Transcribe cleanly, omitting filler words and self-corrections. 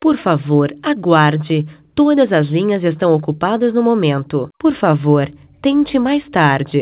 Por favor, aguarde. Todas as linhas estão ocupadas no momento. Por favor, tente mais tarde.